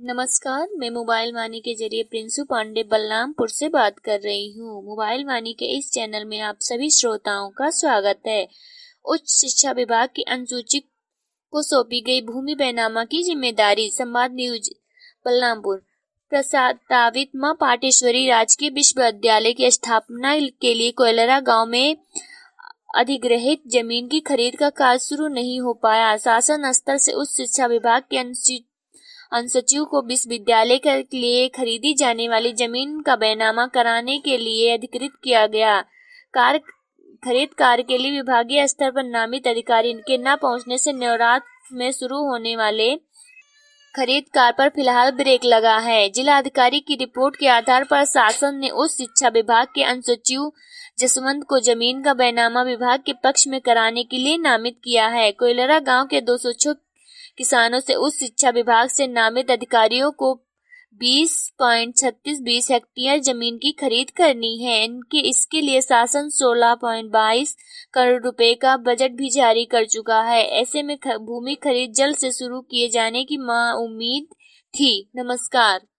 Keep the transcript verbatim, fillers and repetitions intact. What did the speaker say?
नमस्कार, मैं मोबाइल वाणी के जरिए प्रिंसू पांडे बलरामपुर से बात कर रही हूँ। मोबाइल वाणी के इस चैनल में आप सभी श्रोताओं का स्वागत है। उच्च शिक्षा विभाग की अनुसूची को सौंपी गई भूमि बैनामा की जिम्मेदारी। संवाद न्यूज बलरामपुर। प्रस्तावित मां पाटेश्वरी राजकीय विश्वविद्यालय की स्थापना के लिए कोयलरा गांव में अधिग्रहित जमीन की खरीद का कार्य शुरू नहीं हो पाया। शासन स्तर से उच्च शिक्षा विभाग के अनुसचिव को विश्वविद्यालय के लिए खरीदी जाने वाली जमीन का बैनामा कराने के लिए अधिकृत किया गया। कार्य खरीद कार्य के लिए विभागीय स्तर पर नामित अधिकारी के न पहुंचने से नवरात्र में शुरू होने वाले खरीद कार्य पर फिलहाल ब्रेक लगा है। जिला अधिकारी की रिपोर्ट के आधार पर शासन ने उच्च शिक्षा विभाग के अनुसचिव जसवंत को जमीन का बैनामा विभाग के पक्ष में कराने के लिए नामित किया है। कोयलरा गांव के दो सौ छह किसानों से उच्च शिक्षा विभाग से नामित अधिकारियों को बीस पॉइंट छत्तीस बीस हेक्टेयर जमीन की खरीद करनी है। इनके इसके लिए शासन सोलह पॉइंट बाईस करोड़ रुपए का बजट भी जारी कर चुका है। ऐसे में भूमि खरीद जल्द से शुरू किए जाने की उम्मीद थी। नमस्कार।